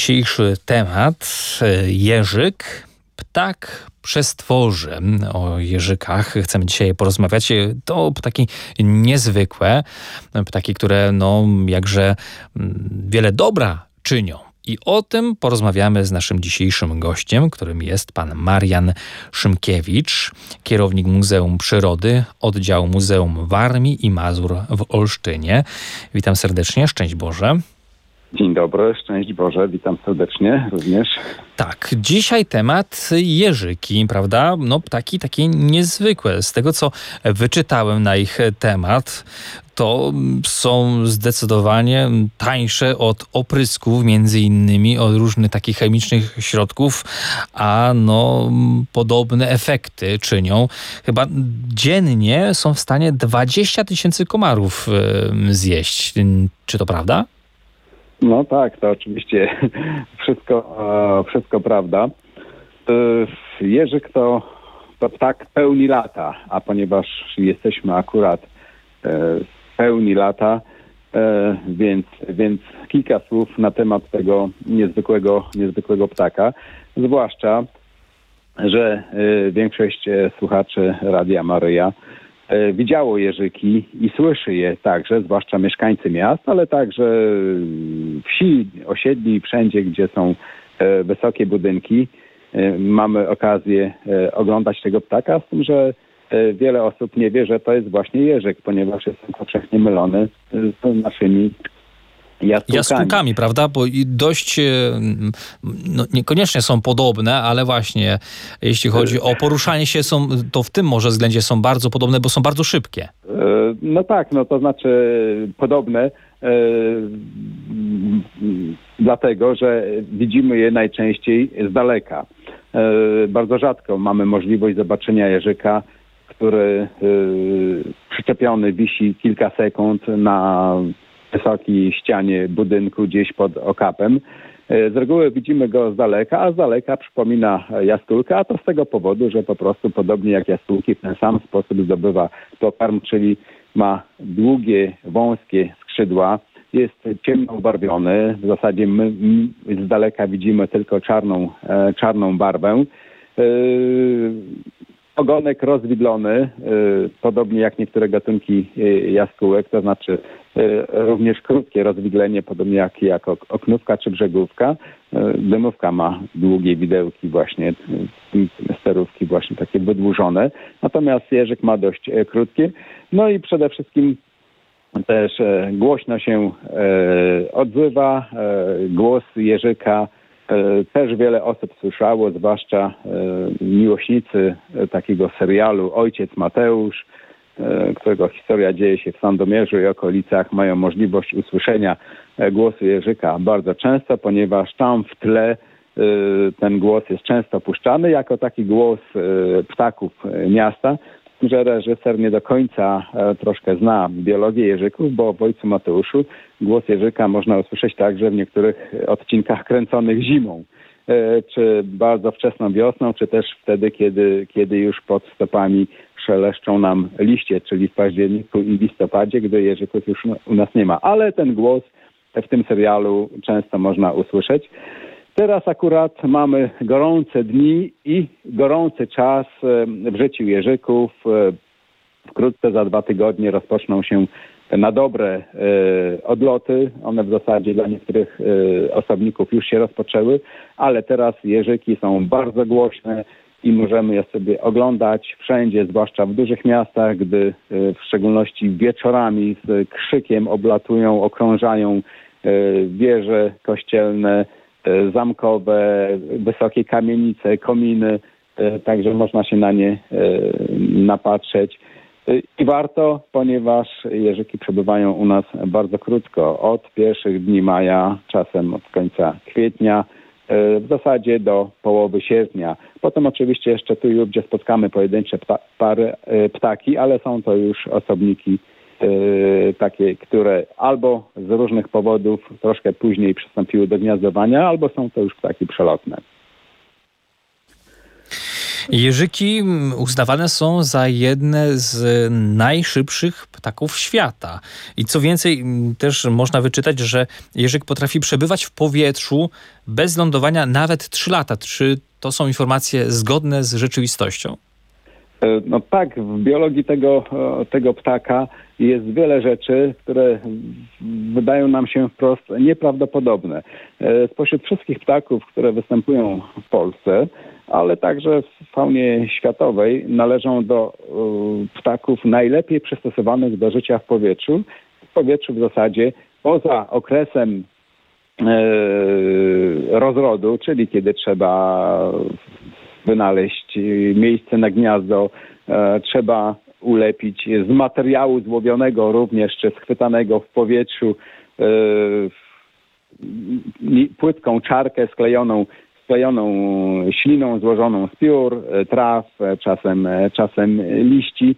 dzisiejszy temat jeżyk, ptak przestworzy. O jeżykach chcemy dzisiaj porozmawiać. To ptaki niezwykłe, ptaki, które jakże wiele dobra czynią. I o tym porozmawiamy z naszym dzisiejszym gościem, którym jest pan Marian Szymkiewicz, kierownik Muzeum Przyrody, Oddziału Muzeum Warmii i Mazur w Olsztynie. Witam serdecznie, szczęść Boże. Dzień dobry, szczęść Boże, witam serdecznie również. Tak, dzisiaj temat jeżyki, prawda? Ptaki takie niezwykłe. Z tego, co wyczytałem na ich temat, to są zdecydowanie tańsze od oprysków, między innymi od różnych takich chemicznych środków, a podobne efekty czynią. Chyba dziennie są w stanie 20 000 komarów zjeść. Czy to prawda? No tak, to oczywiście wszystko prawda. Jeżyk to ptak pełni lata, a ponieważ jesteśmy akurat w pełni lata, więc kilka słów na temat tego niezwykłego ptaka. Zwłaszcza, że większość słuchaczy Radia Maryja widziało jeżyki i słyszy je także, zwłaszcza mieszkańcy miast, ale także wsi, osiedli, wszędzie, gdzie są wysokie budynki. Mamy okazję oglądać tego ptaka, z tym, że wiele osób nie wie, że to jest właśnie jeżyk, ponieważ jest on powszechnie mylony z naszymi jaskółkami, prawda? Bo dość niekoniecznie są podobne, ale właśnie jeśli chodzi o poruszanie się, to w tym może względzie są bardzo podobne, bo są bardzo szybkie. No tak, to znaczy podobne, dlatego, że widzimy je najczęściej z daleka. Bardzo rzadko mamy możliwość zobaczenia jeżyka, który przyczepiony wisi kilka sekund na wysokiej ścianie budynku gdzieś pod okapem. Z reguły widzimy go z daleka, a z daleka przypomina jaskółkę, a to z tego powodu, że po prostu podobnie jak jaskółki w ten sam sposób zdobywa pokarm, czyli ma długie, wąskie skrzydła, jest ciemno ubarwiony. W zasadzie my z daleka widzimy tylko czarną barwę. Ogonek rozwidlony, podobnie jak niektóre gatunki jaskółek, to znaczy również krótkie rozwidlenie, podobnie jak oknówka czy brzegówka. Dymówka ma długie widełki właśnie, sterówki właśnie takie wydłużone, natomiast jeżyk ma dość krótkie. No i przede wszystkim też głośno się odzywa. Głos jeżyka też wiele osób słyszało, zwłaszcza miłośnicy takiego serialu Ojciec Mateusz, którego historia dzieje się w Sandomierzu i okolicach, mają możliwość usłyszenia głosu jeżyka bardzo często, ponieważ tam w tle ten głos jest często puszczany jako taki głos ptaków miasta, że reżyser nie do końca troszkę zna biologię jeżyków, bo w Ojcu Mateuszu głos jeżyka można usłyszeć także w niektórych odcinkach kręconych zimą, czy bardzo wczesną wiosną, czy też wtedy, kiedy już pod stopami szeleszczą nam liście, czyli w październiku i listopadzie, gdy jeżyków już u nas nie ma. Ale ten głos w tym serialu często można usłyszeć. Teraz akurat mamy gorące dni i gorący czas w życiu jeżyków. Wkrótce, za 2 tygodnie rozpoczną się na dobre odloty. One w zasadzie dla niektórych osobników już się rozpoczęły, ale teraz jeżyki są bardzo głośne i możemy je sobie oglądać wszędzie, zwłaszcza w dużych miastach, gdy w szczególności wieczorami z krzykiem oblatują, okrążają wieże kościelne, zamkowe, wysokie kamienice, kominy, także można się na nie napatrzeć. I warto, ponieważ jeżyki przebywają u nas bardzo krótko, od pierwszych dni maja, czasem od końca kwietnia, w zasadzie do połowy sierpnia. Potem oczywiście jeszcze tu i ówdzie spotkamy pojedyncze ptaki, ale są to już osobniki takie, które albo z różnych powodów troszkę później przystąpiły do gniazdowania, albo są to już ptaki przelotne. Jeżyki uznawane są za jedne z najszybszych ptaków świata. I co więcej, też można wyczytać, że jeżyk potrafi przebywać w powietrzu bez lądowania nawet 3 lata. Czy to są informacje zgodne z rzeczywistością? No tak, w biologii tego ptaka jest wiele rzeczy, które wydają nam się wprost nieprawdopodobne. Spośród wszystkich ptaków, które występują w Polsce, ale także w faunie światowej, należą do ptaków najlepiej przystosowanych do życia w powietrzu. W powietrzu w zasadzie poza okresem rozrodu, czyli kiedy trzeba wynaleźć miejsce na gniazdo, trzeba ulepić z materiału złowionego również, czy schwytanego w powietrzu płytką czarkę sklejoną śliną złożoną z piór, traw, czasem liści.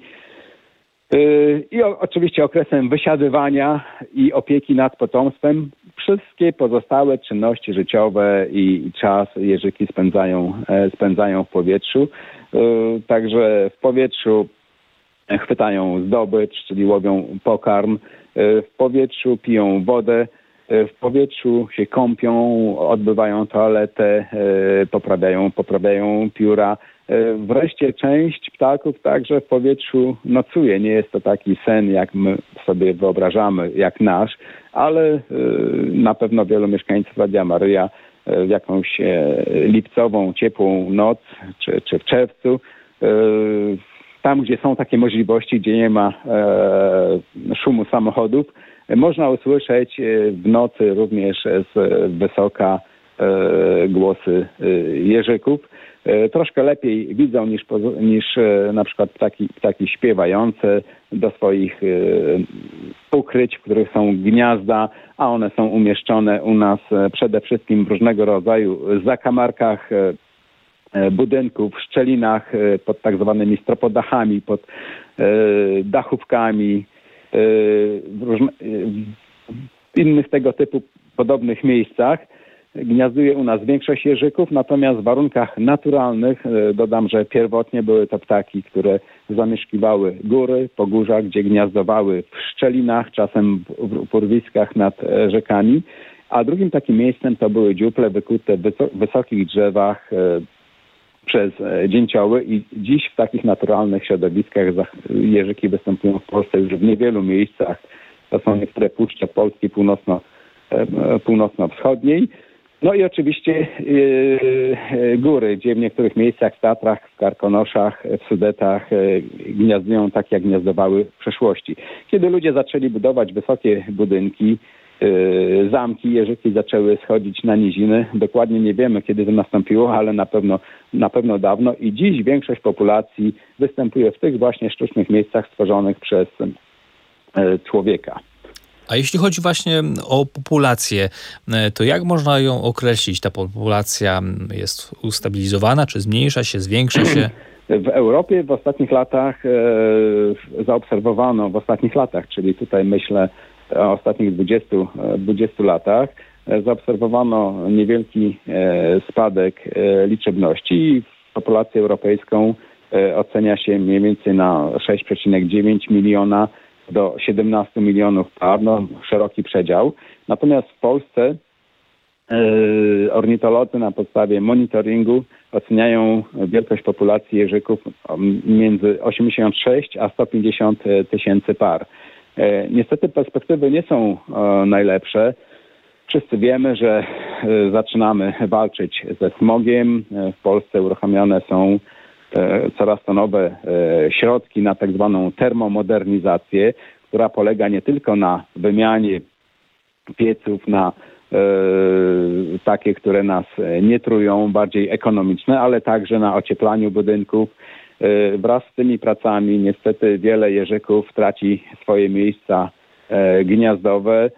I oczywiście okresem wysiadywania i opieki nad potomstwem. Wszystkie pozostałe czynności życiowe i czas jeżyki spędzają w powietrzu. Także w powietrzu chwytają zdobycz, czyli łowią pokarm. W powietrzu piją wodę. W powietrzu się kąpią, odbywają toaletę, poprawiają pióra. Wreszcie część ptaków także w powietrzu nocuje. Nie jest to taki sen, jak my sobie wyobrażamy, jak nasz, ale na pewno wielu mieszkańców Radia Maryja w jakąś lipcową, ciepłą noc, czy w czerwcu, tam gdzie są takie możliwości, gdzie nie ma szumu samochodów, można usłyszeć w nocy również z wysoka głosy jeżyków. Troszkę lepiej widzą niż na przykład ptaki śpiewające do swoich ukryć, w których są gniazda, a one są umieszczone u nas przede wszystkim w różnego rodzaju zakamarkach budynków, szczelinach, pod tak zwanymi stropodachami, pod dachówkami, w innych tego typu podobnych miejscach. Gniazduje u nas większość jeżyków, natomiast w warunkach naturalnych dodam, że pierwotnie były to ptaki, które zamieszkiwały góry, pogórza, gdzie gniazdowały w szczelinach, czasem w urwiskach nad rzekami, a drugim takim miejscem to były dziuple wykute w wysokich drzewach przez dzięcioły i dziś w takich naturalnych środowiskach jeżyki występują w Polsce już w niewielu miejscach. To są niektóre puszcze Polski północno-wschodniej. No i oczywiście góry, gdzie w niektórych miejscach w Tatrach, w Karkonoszach, w Sudetach gniazdują tak, jak gniazdowały w przeszłości. Kiedy ludzie zaczęli budować wysokie budynki, zamki, jeżyki zaczęły schodzić na niziny. Dokładnie nie wiemy, kiedy to nastąpiło, ale na pewno dawno i dziś większość populacji występuje w tych właśnie sztucznych miejscach stworzonych przez człowieka. A jeśli chodzi właśnie o populację, to jak można ją określić? Ta populacja jest ustabilizowana, czy zmniejsza się, zwiększa się? W Europie w ostatnich latach zaobserwowano, czyli tutaj myślę o ostatnich 20 latach, zaobserwowano niewielki spadek liczebności i populację europejską ocenia się mniej więcej na 6,9 miliona do 17 milionów par, szeroki przedział. Natomiast w Polsce ornitolodzy na podstawie monitoringu oceniają wielkość populacji jeżyków między 86 a 150 tysięcy par. Niestety perspektywy nie są najlepsze. Wszyscy wiemy, że zaczynamy walczyć ze smogiem. W Polsce uruchamiane są coraz to nowe środki na tak zwaną termomodernizację, która polega nie tylko na wymianie pieców na takie, które nas nie trują, bardziej ekonomiczne, ale także na ocieplaniu budynków. Wraz z tymi pracami niestety wiele jeżyków traci swoje miejsca gniazdowe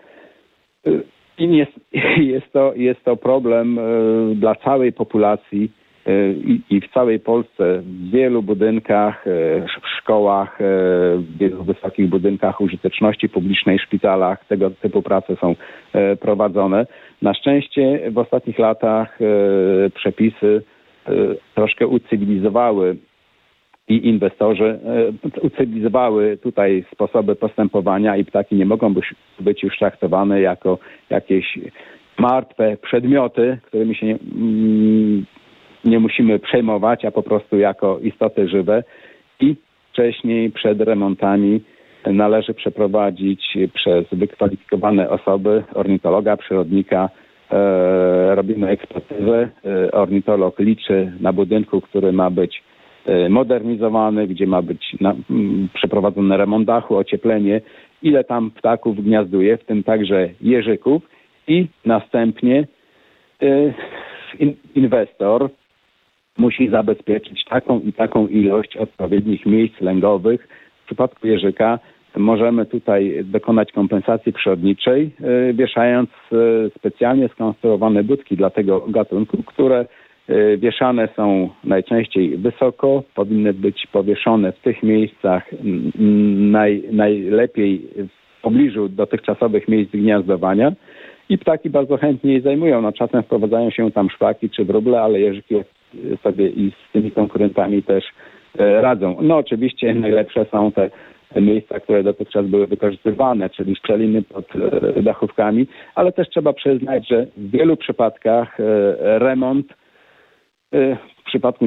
i jest to problem dla całej populacji i w całej Polsce, w wielu budynkach, w szkołach, w wielu wysokich budynkach użyteczności publicznej, szpitalach tego typu prace są prowadzone. Na szczęście w ostatnich latach przepisy troszkę ucywilizowały i inwestorzy ucywilizowały tutaj sposoby postępowania i ptaki nie mogą być już traktowane jako jakieś martwe przedmioty, którymi się nie musimy przejmować, a po prostu jako istoty żywe. I wcześniej przed remontami należy przeprowadzić przez wykwalifikowane osoby, ornitologa, przyrodnika, robimy ekspertyzę. Ornitolog liczy na budynku, który ma być modernizowany, gdzie ma być przeprowadzony remont dachu, ocieplenie, ile tam ptaków gniazduje, w tym także jeżyków, i następnie inwestor musi zabezpieczyć taką i taką ilość odpowiednich miejsc lęgowych. W przypadku jeżyka możemy tutaj dokonać kompensacji przyrodniczej, wieszając specjalnie skonstruowane budki dla tego gatunku, które wieszane są najczęściej wysoko, powinny być powieszone w tych miejscach najlepiej w pobliżu dotychczasowych miejsc gniazdowania i ptaki bardzo chętnie je zajmują. No, czasem wprowadzają się tam szwaki czy wróble, ale jeżyki sobie i z tymi konkurentami też radzą. No oczywiście najlepsze są te miejsca, które dotychczas były wykorzystywane, czyli szczeliny pod dachówkami, ale też trzeba przyznać, że w wielu przypadkach remont w przypadku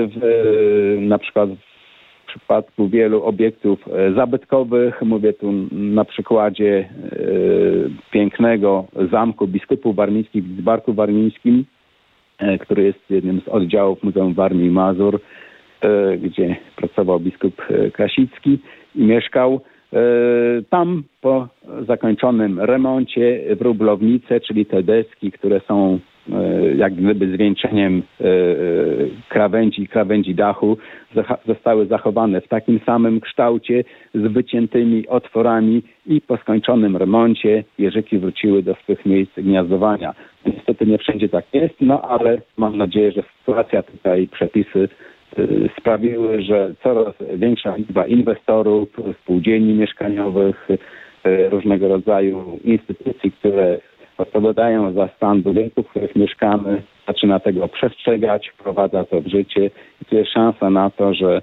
na przykład w przypadku wielu obiektów zabytkowych, mówię tu na przykładzie pięknego zamku biskupów warmińskich w Lidzbarku Warmińskim, który jest jednym z oddziałów Muzeum Warmii i Mazur, gdzie pracował biskup Krasicki i mieszkał. Tam po zakończonym remoncie wróblownice, czyli te deski, które są jak gdyby zwieńczeniem krawędzi dachu, zostały zachowane w takim samym kształcie z wyciętymi otworami i po skończonym remoncie jeżyki wróciły do swych miejsc gniazdowania. Niestety nie wszędzie tak jest, no ale mam nadzieję, że sytuacja tutaj, przepisy sprawiły, że coraz większa liczba inwestorów, spółdzielni mieszkaniowych, różnego rodzaju instytucji, które odpowiadają za stan budynków, w których mieszkamy, zaczyna tego przestrzegać, wprowadza to w życie i tu jest szansa na to, że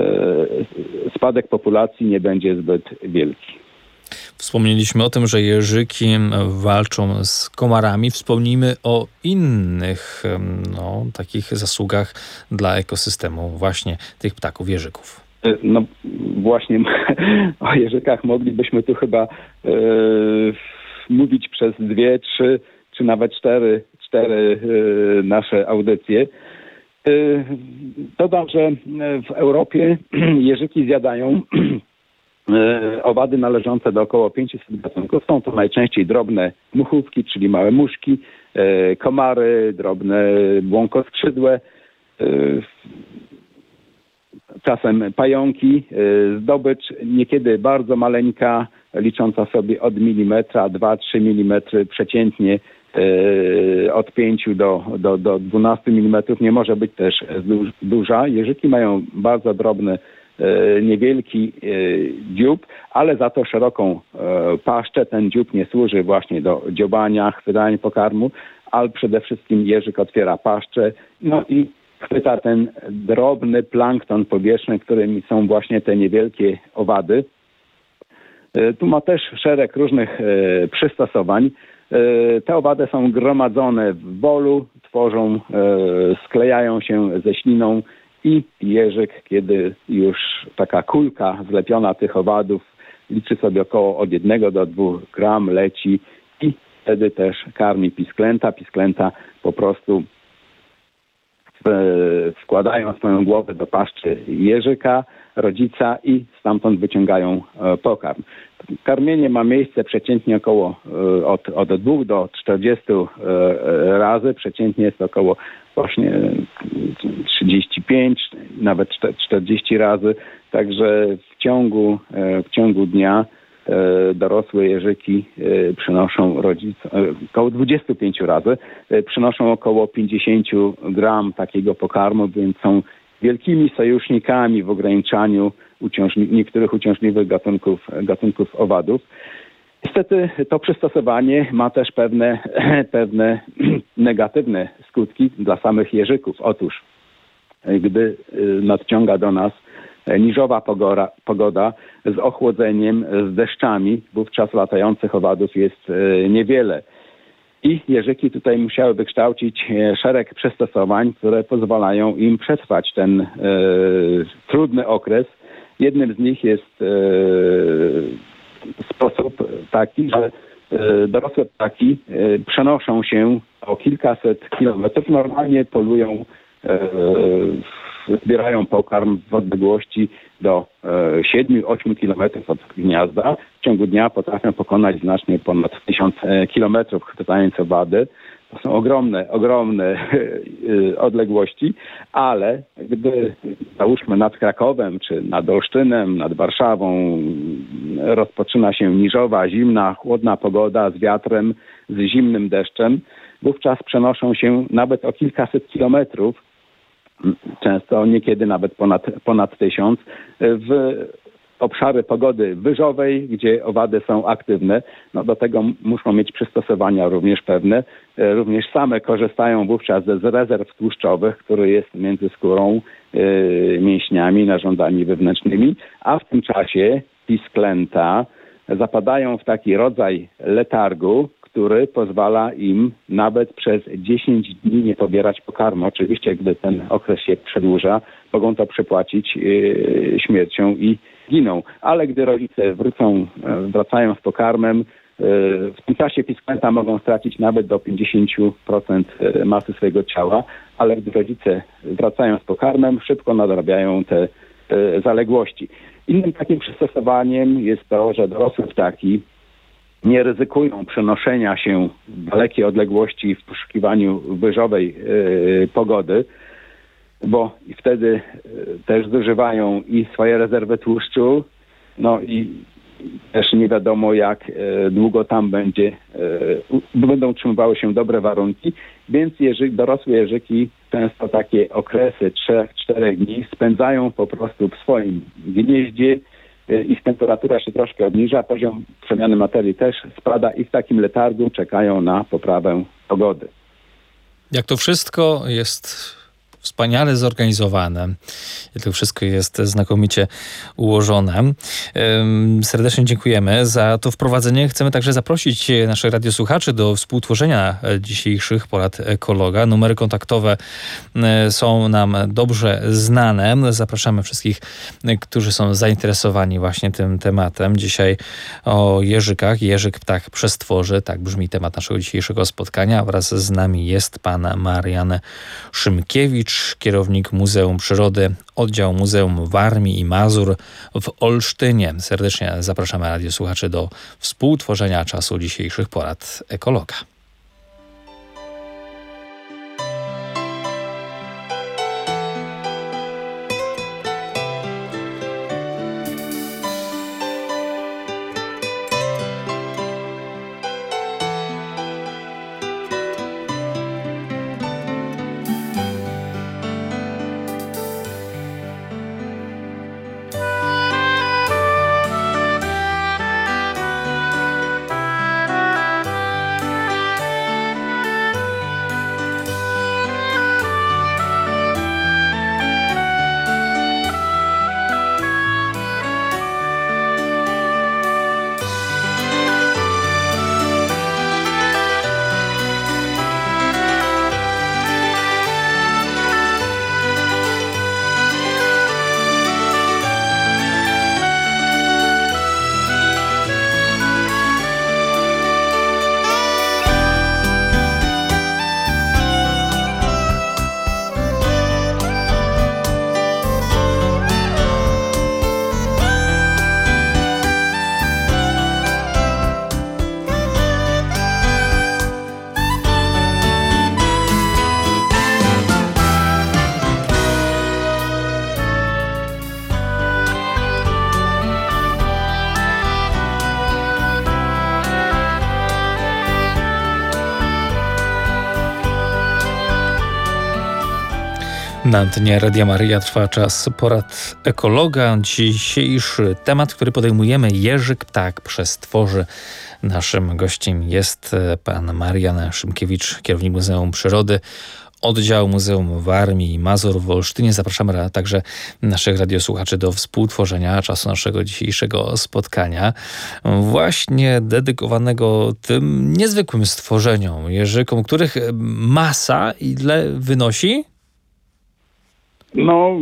spadek populacji nie będzie zbyt wielki. Wspomnieliśmy o tym, że jeżyki walczą z komarami. Wspomnijmy o innych takich zasługach dla ekosystemu właśnie tych ptaków, jeżyków. No właśnie o jeżykach moglibyśmy tu chyba mówić przez 2, 3 czy nawet 4 nasze audycje. Dodam, że w Europie jeżyki zjadają owady należące do około 500 gatunków. Są to najczęściej drobne muchówki, czyli małe muszki, komary, drobne błąkoskrzydłe, czasem pająki. Zdobycz niekiedy bardzo maleńka, licząca sobie od milimetra, 2-3 mm przeciętnie, od 5 do 12 mm nie może być też duża. Jeżyki mają bardzo drobny, niewielki dziób, ale za to szeroką paszczę. Ten dziób nie służy właśnie do dziobania, chwytania pokarmu, ale przede wszystkim jeżyk otwiera paszczę, no i chwyta ten drobny plankton powietrzny, którymi są właśnie te niewielkie owady. Tu ma też szereg różnych przystosowań. Te owady są gromadzone w bolu, sklejają się ze śliną i jeżyk, kiedy już taka kulka zlepiona tych owadów liczy sobie około od 1 do 2 gram, leci i wtedy też karmi pisklęta. Pisklęta po prostu wkładają swoją głowę do paszczy jeżyka, rodzica i stamtąd wyciągają pokarm. Karmienie ma miejsce przeciętnie około od 2 do 40 razy. Przeciętnie jest około właśnie 35, nawet 40 razy. Także w ciągu dnia dorosłe jeżyki przynoszą około 25 razy, przynoszą około 50 gram takiego pokarmu, więc są wielkimi sojusznikami w ograniczaniu niektórych uciążliwych gatunków owadów. Niestety to przystosowanie ma też pewne negatywne skutki dla samych jeżyków. Otóż gdy nadciąga do nas niżowa pogoda z ochłodzeniem, z deszczami. Wówczas latających owadów jest niewiele. I jeżyki tutaj musiały wykształcić szereg przystosowań, które pozwalają im przetrwać ten trudny okres. Jednym z nich jest sposób taki, że dorosłe ptaki przenoszą się o kilkaset kilometrów. Normalnie polują, zbierają pokarm w odległości do 7-8 kilometrów od gniazda. W ciągu dnia potrafią pokonać znacznie ponad 1000 kilometrów, chwytając owady. To są ogromne odległości, ale gdy załóżmy nad Krakowem, czy nad Olsztynem, nad Warszawą rozpoczyna się niżowa, zimna, chłodna pogoda z wiatrem, z zimnym deszczem, wówczas przenoszą się nawet o kilkaset kilometrów, często niekiedy nawet ponad 1000, w obszary pogody wyżowej, gdzie owady są aktywne. No do tego muszą mieć przystosowania również pewne. Również same korzystają wówczas z rezerw tłuszczowych, który jest między skórą, mięśniami, narządami wewnętrznymi, a w tym czasie pisklęta zapadają w taki rodzaj letargu, który pozwala im nawet przez 10 dni nie pobierać pokarmu. Oczywiście, gdy ten okres się przedłuża, mogą to przepłacić śmiercią i giną. Ale gdy rodzice wracają z pokarmem, w tym czasie pisklęta mogą stracić nawet do 50% masy swojego ciała, ale gdy rodzice wracają z pokarmem, szybko nadrabiają te zaległości. Innym takim przystosowaniem jest to, że dorosłe ptaki nie ryzykują przenoszenia się w dalekie odległości w poszukiwaniu wyżowej pogody, bo wtedy też zużywają i swoje rezerwy tłuszczu, no i też nie wiadomo, jak długo tam będą utrzymywały się dobre warunki, więc dorosłe jeżyki często takie okresy 3-4 dni spędzają po prostu w swoim gnieździe. Ich temperatura się troszkę obniża, poziom przemiany materii też spada i w takim letargu czekają na poprawę pogody. Jak to wszystko jest wspaniale zorganizowane. To wszystko jest znakomicie ułożone. Serdecznie dziękujemy za to wprowadzenie. Chcemy także zaprosić naszych radiosłuchaczy do współtworzenia dzisiejszych porad ekologa. Numery kontaktowe są nam dobrze znane. Zapraszamy wszystkich, którzy są zainteresowani właśnie tym tematem. Dzisiaj o jeżykach. Jeżyk, ptak, przestworzy. Tak brzmi temat naszego dzisiejszego spotkania. Wraz z nami jest pan Marian Szymkiewicz, kierownik Muzeum Przyrody, oddział Muzeum Warmii i Mazur w Olsztynie. Serdecznie zapraszamy radiosłuchaczy do współtworzenia czasu dzisiejszych porad ekologa. Na antenie Radia Maryja trwa czas porad ekologa. Dzisiejszy temat, który podejmujemy: jeżyk, ptak, przestworzy. Naszym gościem jest pan Marian Szymkiewicz, kierownik Muzeum Przyrody, oddziału Muzeum Warmii i Mazur w Olsztynie. Zapraszamy także naszych radiosłuchaczy do współtworzenia czasu naszego dzisiejszego spotkania, właśnie dedykowanego tym niezwykłym stworzeniom, jeżykom, których masa ile wynosi? No,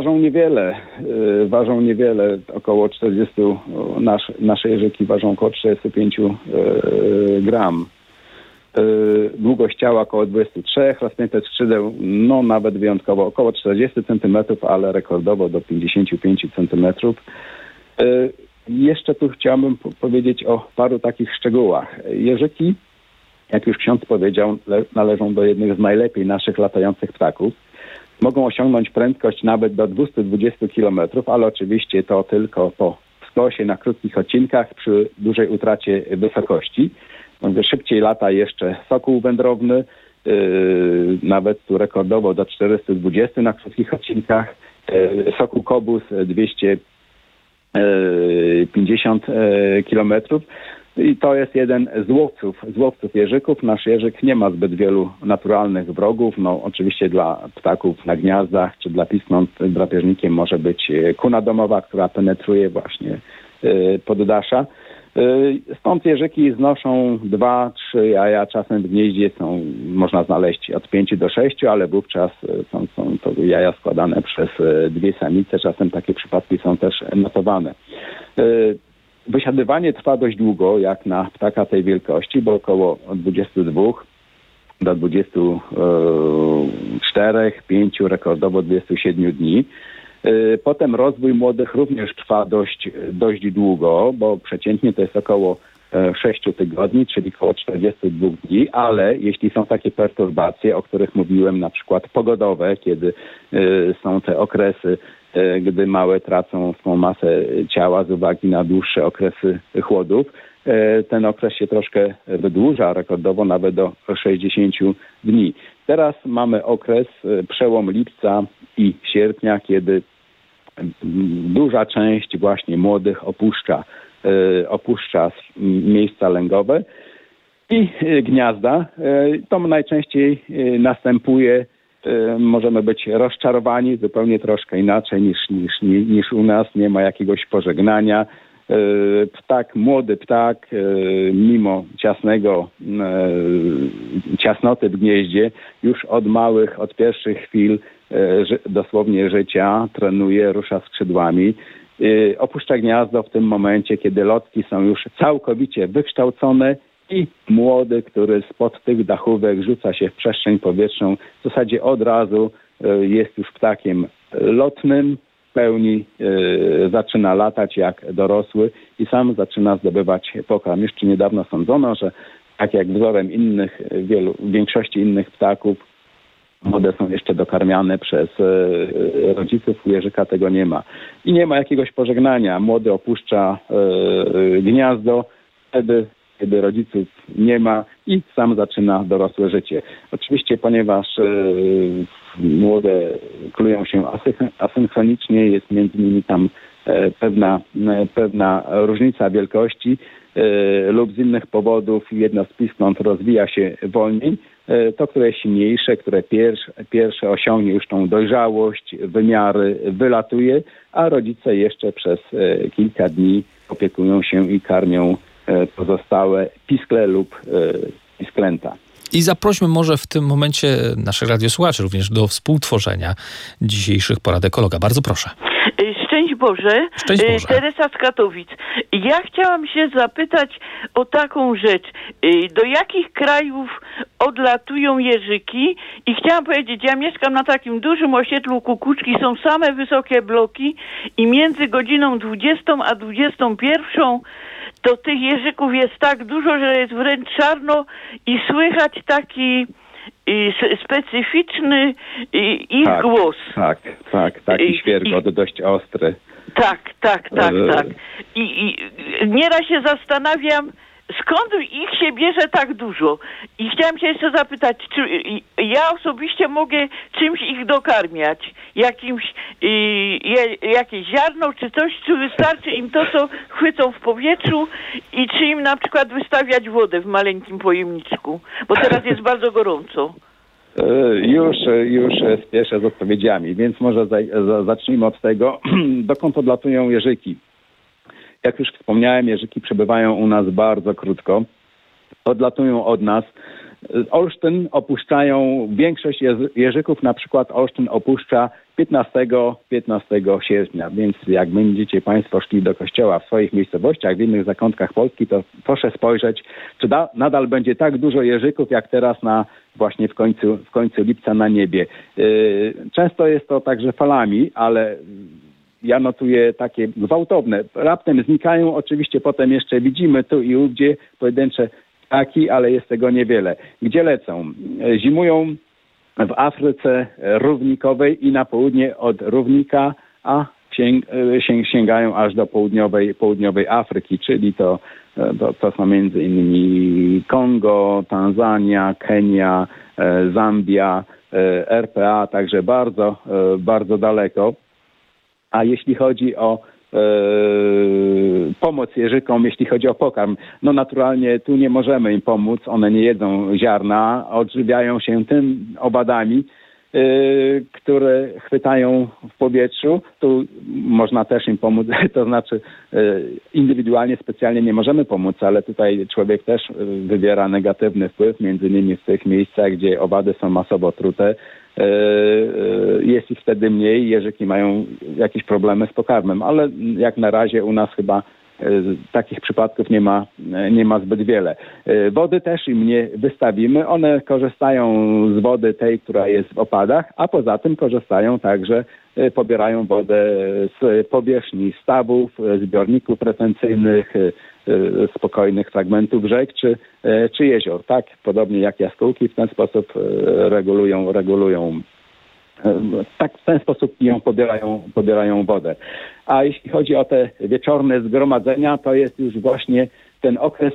ważą niewiele, około 40, nasze jeżyki ważą około 45 gram. Długość ciała około 23, rozpiętość skrzydeł, no nawet wyjątkowo około 40 cm, ale rekordowo do 55 cm. Jeszcze tu chciałbym powiedzieć o paru takich szczegółach. Jeżyki, jak już ksiądz powiedział, należą do jednych z najlepiej naszych latających ptaków. Mogą osiągnąć prędkość nawet do 220 km, ale oczywiście to tylko po skosie na krótkich odcinkach przy dużej utracie wysokości. Szybciej lata jeszcze sokół wędrowny, nawet tu rekordowo do 420 na krótkich odcinkach. Sokół kobus 250 km. I to jest jeden z łowców jeżyków. Nasz jeżyk nie ma zbyt wielu naturalnych wrogów. No, oczywiście dla ptaków na gniazdach czy dla piskląt drapieżnikiem może być kuna domowa, która penetruje właśnie poddasza. Stąd jeżyki znoszą 2-3 jaja, czasem w gnieździe można znaleźć od 5 do 6, ale wówczas są to jaja składane przez 2 samice. Czasem takie przypadki są też notowane. Wysiadywanie trwa dość długo, jak na ptaka tej wielkości, bo około 22 do 24, 5, rekordowo 27 dni. Potem rozwój młodych również trwa dość długo, bo przeciętnie to jest około 6 tygodni, czyli około 42 dni, ale jeśli są takie perturbacje, o których mówiłem, na przykład pogodowe, kiedy są te okresy, gdy małe tracą swą masę ciała z uwagi na dłuższe okresy chłodów, ten okres się troszkę wydłuża, rekordowo nawet do 60 dni. Teraz mamy okres, przełom lipca i sierpnia, kiedy duża część właśnie młodych opuszcza miejsca lęgowe i gniazda. To najczęściej następuje, możemy być rozczarowani zupełnie troszkę inaczej niż u nas. Nie ma jakiegoś pożegnania. Młody ptak, mimo ciasnoty w gnieździe, już od pierwszych chwil dosłownie życia trenuje, rusza skrzydłami. Opuszcza gniazdo w tym momencie, kiedy lotki są już całkowicie wykształcone i młody, który spod tych dachówek rzuca się w przestrzeń powietrzną, w zasadzie od razu jest już ptakiem lotnym, w pełni zaczyna latać jak dorosły i sam zaczyna zdobywać pokarm. Jeszcze niedawno sądzono, że tak jak wzorem większości innych ptaków, młode są jeszcze dokarmiane przez rodziców. U jeżyka tego nie ma. I nie ma jakiegoś pożegnania. Młody opuszcza gniazdo wtedy, kiedy rodziców nie ma i sam zaczyna dorosłe życie. Oczywiście, ponieważ młode klują się asynchronicznie, jest między nimi tam pewna różnica wielkości lub z innych powodów jedna z piskląt rozwija się wolniej, to, które jest silniejsze, które pierwsze osiągnie już tą dojrzałość, wymiary, wylatuje, a rodzice jeszcze przez kilka dni opiekują się i karmią pozostałe piskle lub pisklęta. I zaprośmy może w tym momencie naszych radiosłuchaczy również do współtworzenia dzisiejszych porad ekologa. Bardzo proszę. Szczęść Boże. Szczęść Boże. Teresa z Katowic. Ja chciałam się zapytać o taką rzecz. Do jakich krajów odlatują jeżyki? I chciałam powiedzieć, ja mieszkam na takim dużym osiedlu Kukuczki, są same wysokie bloki i między godziną 20 a 21 to tych jeżyków jest tak dużo, że jest wręcz czarno i słychać taki specyficzny ich głos. Taki świergot dość ostry. Tak. I nieraz się zastanawiam, skąd ich się bierze tak dużo. I chciałam się jeszcze zapytać, czy ja osobiście mogę czymś ich dokarmiać? Jakieś ziarno czy coś, czy wystarczy im to, co chwycą w powietrzu i czy im na przykład wystawiać wodę w maleńkim pojemniczku? Bo teraz jest bardzo gorąco. Już spieszę z odpowiedziami, więc może zacznijmy od tego, dokąd odlatują jeżyki. Jak już wspomniałem, jeżyki przebywają u nas bardzo krótko. Odlatują od nas. Olsztyn opuszczają, większość jeżyków, na przykład Olsztyn opuszcza 15 sierpnia, więc jak będziecie Państwo szli do kościoła w swoich miejscowościach, w innych zakątkach Polski, to proszę spojrzeć, czy nadal będzie tak dużo jeżyków, jak teraz właśnie w końcu lipca na niebie. Często jest to także falami, ale ja notuję takie gwałtowne. Raptem znikają, oczywiście potem jeszcze widzimy tu i ówdzie pojedyncze ptaki, ale jest tego niewiele. Gdzie lecą? Zimują w Afryce równikowej i na południe od równika, a sięgają aż do południowej Afryki, czyli to są między innymi Kongo, Tanzania, Kenia, Zambia, RPA, także bardzo, bardzo daleko. A jeśli chodzi o pomoc jeżykom, jeśli chodzi o pokarm, no naturalnie tu nie możemy im pomóc, one nie jedzą ziarna, odżywiają się tym owadami, które chwytają w powietrzu. Tu można też im pomóc, to znaczy indywidualnie, specjalnie nie możemy pomóc, ale tutaj człowiek też wywiera negatywny wpływ, między innymi w tych miejscach, gdzie owady są masowo trute. Jest ich wtedy mniej, jeżyki mają jakieś problemy z pokarmem, ale jak na razie u nas chyba takich przypadków nie ma zbyt wiele. Wody też im nie wystawimy. One korzystają z wody tej, która jest w opadach, a poza tym korzystają także, pobierają wodę z powierzchni stawów, zbiorników retencyjnych, spokojnych fragmentów rzek czy jezior. Tak, podobnie jak jaskółki, w ten sposób regulują. Tak, w ten sposób ją pobierają wodę. A jeśli chodzi o te wieczorne zgromadzenia, to jest już właśnie ten okres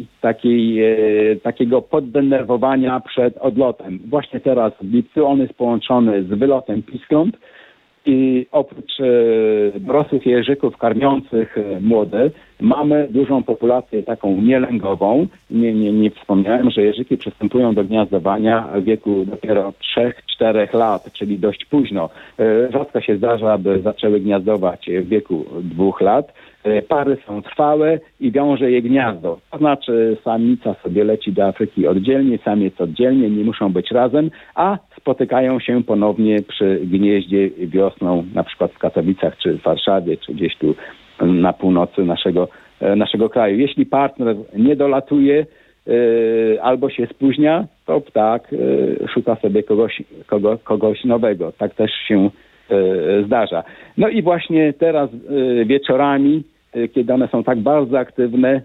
takiego poddenerwowania przed odlotem. Właśnie teraz w lipcu on jest połączony z wylotem piskląt i oprócz dorosłych jeżyków karmiących młode, mamy dużą populację taką nielęgową. Nie wspomniałem, że jeżyki przystępują do gniazdowania w wieku dopiero 3-4 lat, czyli dość późno. Rzadko się zdarza, aby zaczęły gniazdować w wieku 2 lat. Pary są trwałe i wiąże je gniazdo. To znaczy samica sobie leci do Afryki oddzielnie, samiec oddzielnie, nie muszą być razem, a spotykają się ponownie przy gnieździe wiosną, na przykład w Katowicach, czy w Warszawie, czy gdzieś tu na północy naszego kraju. Jeśli partner nie dolatuje albo się spóźnia, to ptak szuka sobie kogoś nowego. Tak też się zdarza. No i właśnie teraz wieczorami, kiedy one są tak bardzo aktywne,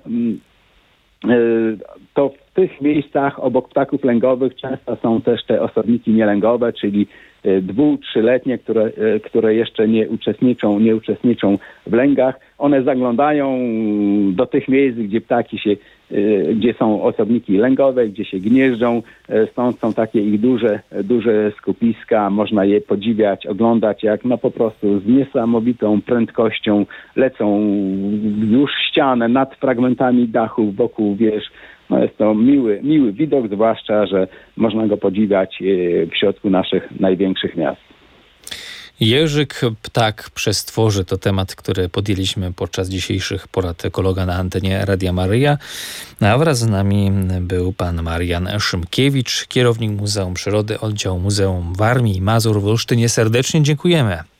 to w tych miejscach obok ptaków lęgowych często są też te osobniki nielęgowe, czyli 2-3-letnie, które jeszcze nie uczestniczą w lęgach. One zaglądają do tych miejsc, gdzie są osobniki lęgowe, gdzie się gnieżdżą. Stąd są takie ich duże skupiska. Można je podziwiać, oglądać, jak po prostu z niesamowitą prędkością lecą wzdłuż ścian, nad fragmentami dachów, wokół wież. No jest to miły widok, zwłaszcza, że można go podziwiać w środku naszych największych miast. Jeżyk, ptak, przestworzy to temat, który podjęliśmy podczas dzisiejszych porad ekologa na antenie Radia Maryja. A wraz z nami był pan Marian Szymkiewicz, kierownik Muzeum Przyrody, oddział Muzeum Warmii i Mazur w Olsztynie. Serdecznie dziękujemy.